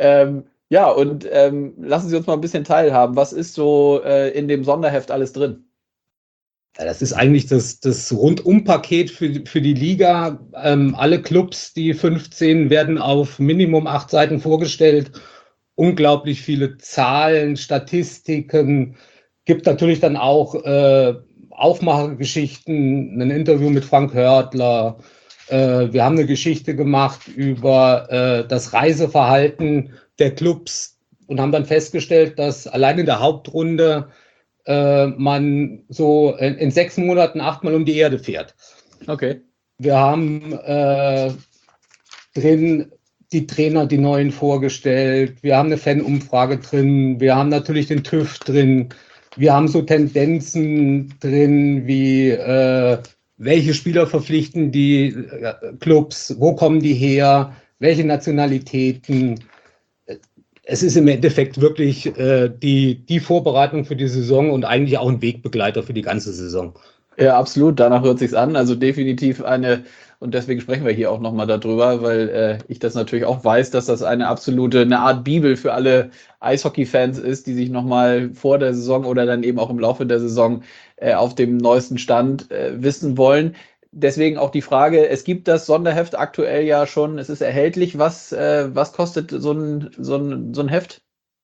Lassen Sie uns mal ein bisschen teilhaben. Was ist so in dem Sonderheft alles drin? Ja, das ist eigentlich das Rundumpaket für die Liga. Alle Clubs, die 15, werden auf Minimum 8 Seiten vorgestellt. Unglaublich viele Zahlen, Statistiken. Gibt natürlich dann auch Aufmachergeschichten, ein Interview mit Frank Hörtler. Wir haben eine Geschichte gemacht über das Reiseverhalten der Clubs und haben dann festgestellt, dass allein in der Hauptrunde man so in 6 Monaten 8-mal um die Erde fährt. Okay. Wir haben drin die Trainer, die neuen vorgestellt. Wir haben eine Fanumfrage drin. Wir haben natürlich den TÜV drin. Wir haben so Tendenzen drin, wie welche Spieler verpflichten die Clubs, wo kommen die her, welche Nationalitäten. Es ist im Endeffekt wirklich die Vorbereitung für die Saison und eigentlich auch ein Wegbegleiter für die ganze Saison. Ja, absolut. Danach hört sich's an. Also definitiv und deswegen sprechen wir hier auch nochmal darüber, weil ich das natürlich auch weiß, dass das eine Art Bibel für alle Eishockey-Fans ist, die sich nochmal vor der Saison oder dann eben auch im Laufe der Saison auf dem neuesten Stand wissen wollen. Deswegen auch die Frage, es gibt das Sonderheft aktuell ja schon, es ist erhältlich. Was kostet so ein Heft?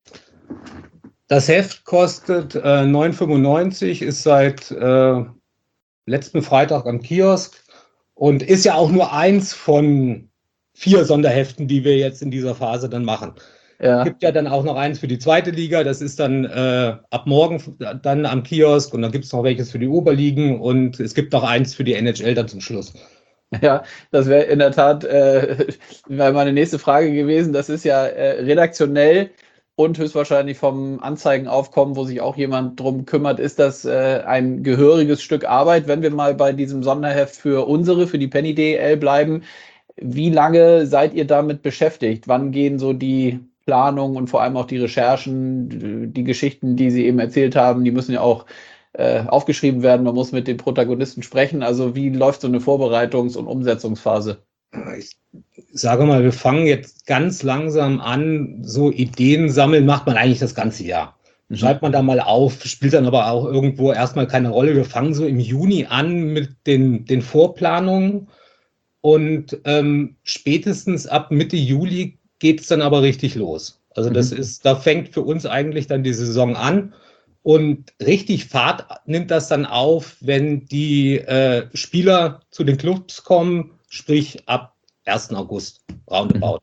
Das Heft kostet 9,95, ist seit letzten Freitag am Kiosk und ist ja auch nur eins von 4 Sonderheften, die wir jetzt in dieser Phase dann machen. Ja. Es gibt ja dann auch noch eins für die zweite Liga, das ist dann ab morgen dann am Kiosk und dann gibt es noch welches für die Oberligen und es gibt noch eins für die NHL dann zum Schluss. Ja, das wäre in der Tat meine nächste Frage gewesen. Das ist ja redaktionell und höchstwahrscheinlich vom Anzeigenaufkommen, wo sich auch jemand drum kümmert, ist das ein gehöriges Stück Arbeit. Wenn wir mal bei diesem Sonderheft für die Penny DEL bleiben, wie lange seid ihr damit beschäftigt? Wann gehen so die Planungen und vor allem auch die Recherchen, die Geschichten, die Sie eben erzählt haben, die müssen ja auch aufgeschrieben werden, man muss mit den Protagonisten sprechen. Also wie läuft so eine Vorbereitungs- und Umsetzungsphase? Ich sage mal, wir fangen jetzt ganz langsam an, so Ideen sammeln macht man eigentlich das ganze Jahr. Schreibt man da mal auf, spielt dann aber auch irgendwo erstmal keine Rolle. Wir fangen so im Juni an mit den Vorplanungen und spätestens ab Mitte Juli geht es dann aber richtig los. Also da fängt für uns eigentlich dann die Saison an. Und richtig Fahrt nimmt das dann auf, wenn die Spieler zu den Clubs kommen, sprich ab 1. August, roundabout.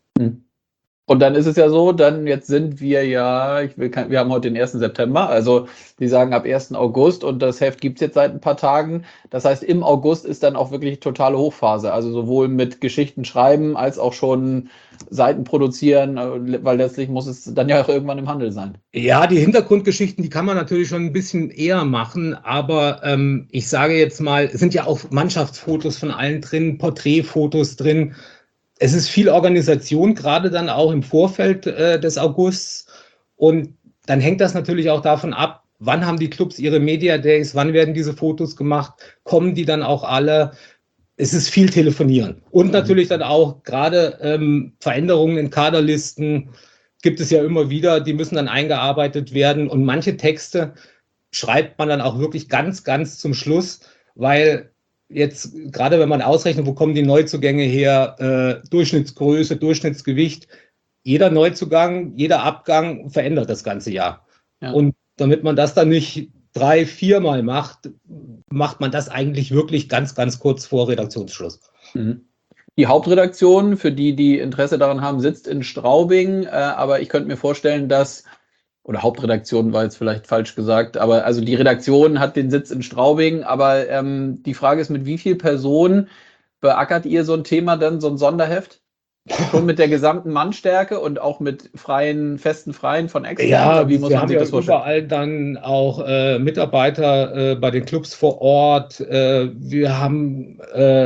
Und dann ist es ja so, jetzt sind wir ja, wir haben heute den 1. September, also die sagen ab 1. August und das Heft gibt es jetzt seit ein paar Tagen. Das heißt, im August ist dann auch wirklich totale Hochphase, also sowohl mit Geschichten schreiben als auch schon Seiten produzieren, weil letztlich muss es dann ja auch irgendwann im Handel sein. Ja, die Hintergrundgeschichten, die kann man natürlich schon ein bisschen eher machen, aber ich sage jetzt mal, es sind ja auch Mannschaftsfotos von allen drin, Porträtfotos drin. Es ist viel Organisation, gerade dann auch im Vorfeld des Augusts. Und dann hängt das natürlich auch davon ab, wann haben die Clubs ihre Media Days, wann werden diese Fotos gemacht, kommen die dann auch alle. Es ist viel Telefonieren. Und natürlich dann auch gerade Veränderungen in Kaderlisten gibt es ja immer wieder, die müssen dann eingearbeitet werden. Und manche Texte schreibt man dann auch wirklich ganz, ganz zum Schluss, weil jetzt, gerade wenn man ausrechnet, wo kommen die Neuzugänge her, Durchschnittsgröße, Durchschnittsgewicht, jeder Neuzugang, jeder Abgang verändert das ganze Jahr. Ja. Und damit man das dann nicht 3-4 Mal macht man das eigentlich wirklich ganz, ganz kurz vor Redaktionsschluss. Die Hauptredaktion, für die Interesse daran haben, sitzt in Straubing, aber ich könnte mir vorstellen, oder Hauptredaktion war jetzt vielleicht falsch gesagt, aber also die Redaktion hat den Sitz in Straubing, aber die Frage ist, mit wie vielen Personen beackert ihr so ein Thema dann, so ein Sonderheft? Schon mit der gesamten Mannstärke und auch mit festen Freien von extern? Ja, wie muss man sich das vorstellen? Überall dann auch Mitarbeiter bei den Clubs vor Ort. Wir haben,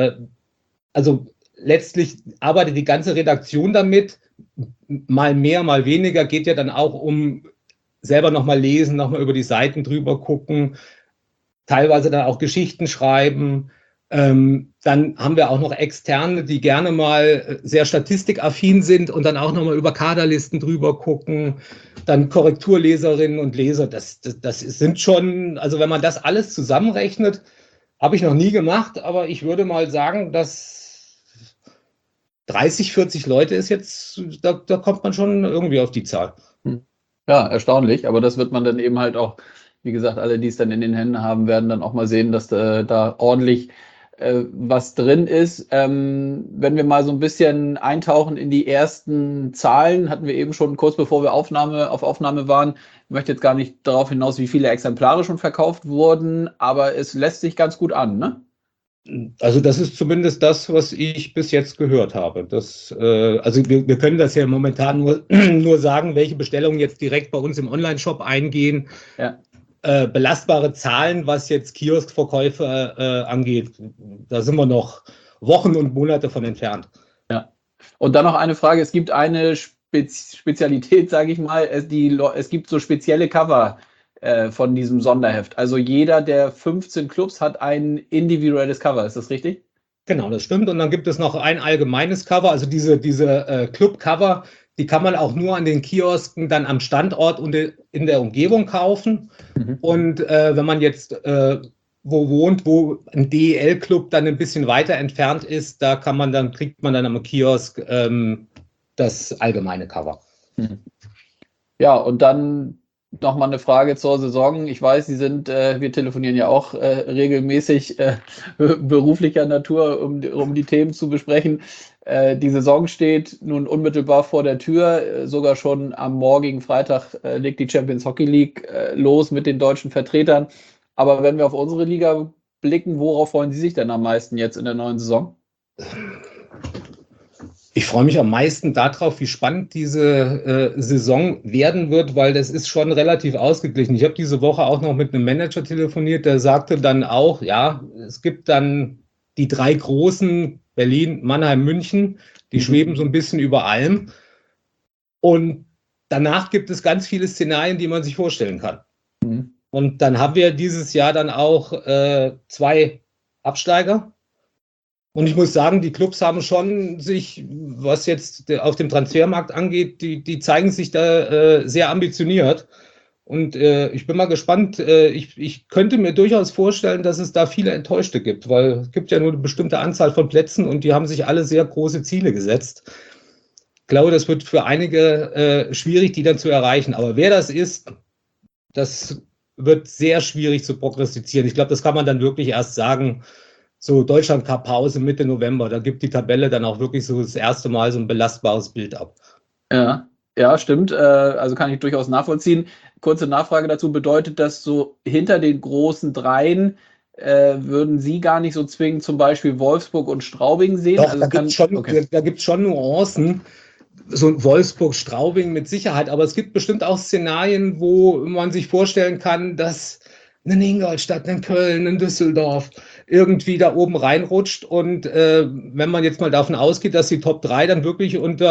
also letztlich arbeitet die ganze Redaktion damit, mal mehr, mal weniger, geht ja dann auch um selber nochmal lesen, nochmal über die Seiten drüber gucken, teilweise dann auch Geschichten schreiben. Dann haben wir auch noch Externe, die gerne mal sehr statistikaffin sind und dann auch nochmal über Kaderlisten drüber gucken. Dann Korrekturleserinnen und Leser. Das sind schon, also wenn man das alles zusammenrechnet, habe ich noch nie gemacht, aber ich würde mal sagen, dass 30, 40 Leute ist jetzt, da kommt man schon irgendwie auf die Zahl. Ja, erstaunlich, aber das wird man dann eben halt auch, wie gesagt, alle, die es dann in den Händen haben, werden dann auch mal sehen, dass da ordentlich was drin ist. Wenn wir mal so ein bisschen eintauchen in die ersten Zahlen, hatten wir eben schon kurz bevor wir auf Aufnahme waren. Ich möchte jetzt gar nicht darauf hinaus, wie viele Exemplare schon verkauft wurden, aber es lässt sich ganz gut an, ne? Also das ist zumindest das, was ich bis jetzt gehört habe. Also wir können das ja momentan nur sagen, welche Bestellungen jetzt direkt bei uns im Online-Shop eingehen. Ja. Belastbare Zahlen, was jetzt Kioskverkäufe angeht, da sind wir noch Wochen und Monate von entfernt. Ja. Und dann noch eine Frage, es gibt eine Spezialität, sage ich mal, es gibt so spezielle Cover von diesem Sonderheft. Also jeder der 15 Clubs hat ein individuelles Cover, ist das richtig? Genau, das stimmt. Und dann gibt es noch ein allgemeines Cover, also diese Club-Cover, die kann man auch nur an den Kiosken dann am Standort und in der Umgebung kaufen. Mhm. Und wenn man jetzt wo wohnt, wo ein DEL-Club dann ein bisschen weiter entfernt ist, kriegt man dann am Kiosk das allgemeine Cover. Mhm. Ja, und dann nochmal eine Frage zur Saison. Ich weiß, wir telefonieren ja auch regelmäßig beruflicher Natur, um die Themen zu besprechen. Die Saison steht nun unmittelbar vor der Tür. Sogar schon am morgigen Freitag legt die Champions Hockey League los mit den deutschen Vertretern. Aber wenn wir auf unsere Liga blicken, worauf freuen Sie sich denn am meisten jetzt in der neuen Saison? Ich freue mich am meisten darauf, wie spannend diese Saison werden wird, weil das ist schon relativ ausgeglichen. Ich habe diese Woche auch noch mit einem Manager telefoniert, der sagte dann auch, ja, es gibt dann die 3 großen, Berlin, Mannheim, München, die schweben so ein bisschen über allem. Und danach gibt es ganz viele Szenarien, die man sich vorstellen kann. Mhm. Und dann haben wir dieses Jahr dann auch 2 Absteiger. Und ich muss sagen, die Clubs haben schon sich, was jetzt auf dem Transfermarkt angeht, die zeigen sich da sehr ambitioniert. Und ich bin mal gespannt. Ich könnte mir durchaus vorstellen, dass es da viele Enttäuschte gibt, weil es gibt ja nur eine bestimmte Anzahl von Plätzen und die haben sich alle sehr große Ziele gesetzt. Ich glaube, das wird für einige schwierig, die dann zu erreichen. Aber wer das ist, das wird sehr schwierig zu prognostizieren. Ich glaube, das kann man dann wirklich erst sagen, so Deutschland-Cup-Pause Mitte November, da gibt die Tabelle dann auch wirklich so das erste Mal so ein belastbares Bild ab. Ja, stimmt. Also kann ich durchaus nachvollziehen. Kurze Nachfrage dazu, bedeutet das so hinter den großen Dreien würden Sie gar nicht so zwingend zum Beispiel Wolfsburg und Straubing sehen? Doch, da gibt es schon Nuancen. So Wolfsburg, Straubing mit Sicherheit, aber es gibt bestimmt auch Szenarien, wo man sich vorstellen kann, dass ein Ingolstadt, ein Köln, ein Düsseldorf irgendwie da oben reinrutscht. Und wenn man jetzt mal davon ausgeht, dass die Top 3 dann wirklich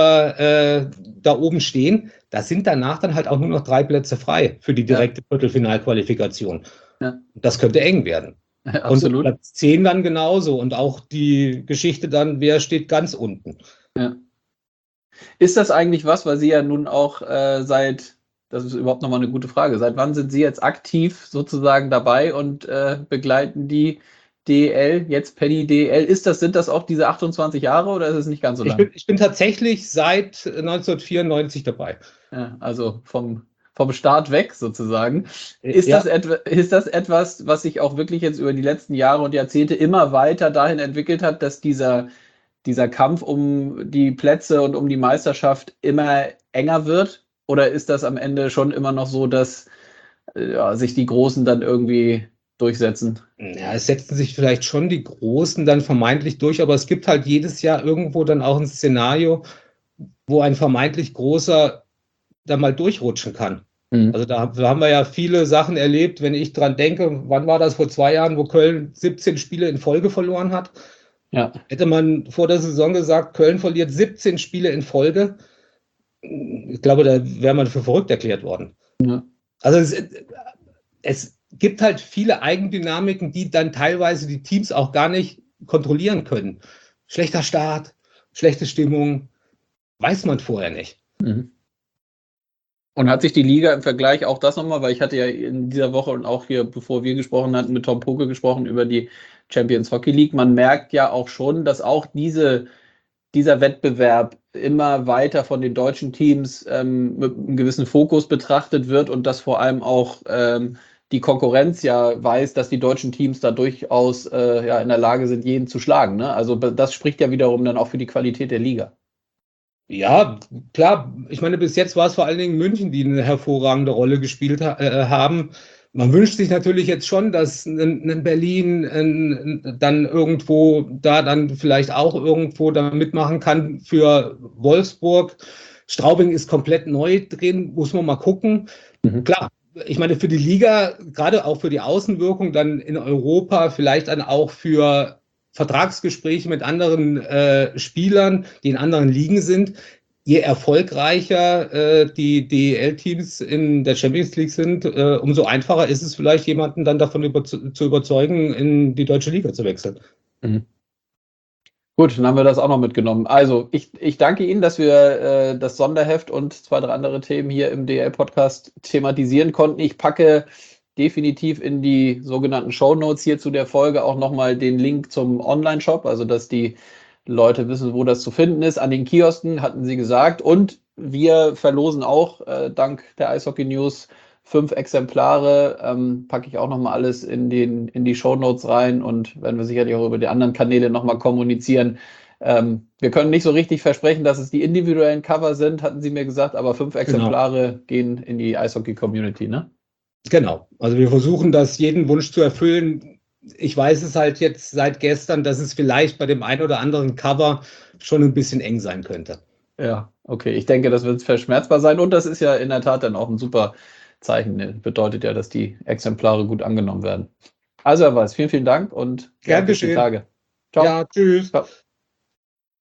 da oben stehen, da sind danach dann halt auch nur noch 3 Plätze frei für die direkte Viertelfinalqualifikation. Ja. Das könnte eng werden. Ja, absolut. Und Platz 10 dann genauso. Und auch die Geschichte dann, wer steht ganz unten. Ja. Ist das eigentlich was, weil Sie ja nun auch das ist überhaupt nochmal eine gute Frage, seit wann sind Sie jetzt aktiv sozusagen dabei und begleiten die DEL, jetzt Penny DEL? Sind das auch diese 28 Jahre oder ist es nicht ganz so lang? Ich bin tatsächlich seit 1994 dabei. Ja, also vom Start weg sozusagen. Ist das etwas, was sich auch wirklich jetzt über die letzten Jahre und Jahrzehnte immer weiter dahin entwickelt hat, dass dieser Kampf um die Plätze und um die Meisterschaft immer enger wird? Oder ist das am Ende schon immer noch so, dass sich die Großen dann irgendwie durchsetzen? Ja, es setzen sich vielleicht schon die Großen dann vermeintlich durch, aber es gibt halt jedes Jahr irgendwo dann auch ein Szenario, wo ein vermeintlich Großer da mal durchrutschen kann. Mhm. Also da haben wir ja viele Sachen erlebt, wenn ich dran denke, wann war das vor 2 Jahren, wo Köln 17 Spiele in Folge verloren hat? Ja. Hätte man vor der Saison gesagt, Köln verliert 17 Spiele in Folge, ich glaube, da wäre man für verrückt erklärt worden. Ja. Also es gibt halt viele Eigendynamiken, die dann teilweise die Teams auch gar nicht kontrollieren können. Schlechter Start, schlechte Stimmung, weiß man vorher nicht. Mhm. Und hat sich die Liga im Vergleich auch das nochmal, weil ich hatte ja in dieser Woche und auch hier, bevor wir gesprochen hatten, mit Tom Poke gesprochen über die Champions Hockey League, man merkt ja auch schon, dass auch dieser Wettbewerb immer weiter von den deutschen Teams mit einem gewissen Fokus betrachtet wird und dass vor allem auch die Konkurrenz ja weiß, dass die deutschen Teams da durchaus in der Lage sind, jeden zu schlagen. Ne? Also das spricht ja wiederum dann auch für die Qualität der Liga. Ja, klar. Ich meine, bis jetzt war es vor allen Dingen München, die eine hervorragende Rolle gespielt haben. Man wünscht sich natürlich jetzt schon, dass ein Berlin dann irgendwo da dann vielleicht auch irgendwo da mitmachen kann für Wolfsburg. Straubing ist komplett neu drin, muss man mal gucken. Klar, ich meine, für die Liga, gerade auch für die Außenwirkung dann in Europa, vielleicht dann auch für Vertragsgespräche mit anderen Spielern, die in anderen Ligen sind. Je erfolgreicher die DEL-Teams in der Champions League sind, umso einfacher ist es vielleicht, jemanden dann davon zu überzeugen, in die deutsche Liga zu wechseln. Gut, dann haben wir das auch noch mitgenommen. Also ich danke Ihnen, dass wir das Sonderheft und 2, 3 andere Themen hier im DEL-Podcast thematisieren konnten. Ich packe definitiv in die sogenannten Shownotes hier zu der Folge auch nochmal den Link zum Online-Shop, also dass die Leute wissen, wo das zu finden ist. An den Kiosken hatten Sie gesagt. Und wir verlosen auch, dank der Eishockey News, 5 Exemplare. Packe ich auch nochmal alles in die Shownotes rein und werden wir sicherlich auch über die anderen Kanäle nochmal kommunizieren. Wir können nicht so richtig versprechen, dass es die individuellen Cover sind, hatten Sie mir gesagt, aber 5 Exemplare gehen in die Eishockey-Community, ne? Genau. Also wir versuchen das, jeden Wunsch zu erfüllen. Ich weiß es halt jetzt seit gestern, dass es vielleicht bei dem einen oder anderen Cover schon ein bisschen eng sein könnte. Ja, okay. Ich denke, das wird verschmerzbar sein. Und das ist ja in der Tat dann auch ein super Zeichen. Bedeutet ja, dass die Exemplare gut angenommen werden. Also, Herr Weiß, vielen, vielen Dank und Gern bis die geschehen. Tage. Ciao. Ja, tschüss. Ciao.